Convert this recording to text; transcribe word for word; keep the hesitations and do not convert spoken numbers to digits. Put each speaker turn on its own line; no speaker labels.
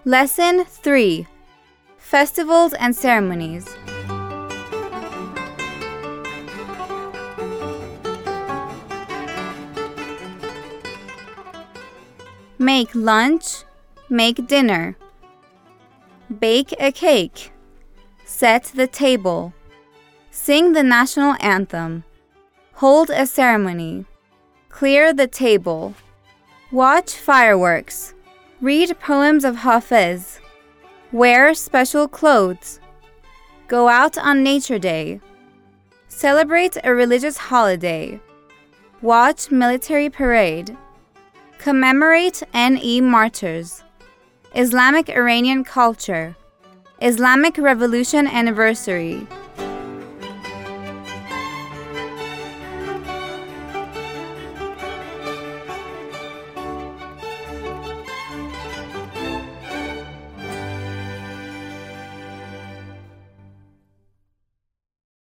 Lesson three. Festivals and Ceremonies. Make lunch, make dinner. Bake a cake. Set the table. Sing the national anthem. Hold a ceremony. Clear the table. Watch fireworks. Read poems of Hafiz. Wear special clothes. Go out on Nature Day. Celebrate a religious holiday. Watch military parade. Commemorate N E martyrs. Islamic Iranian culture. Islamic Revolution anniversary.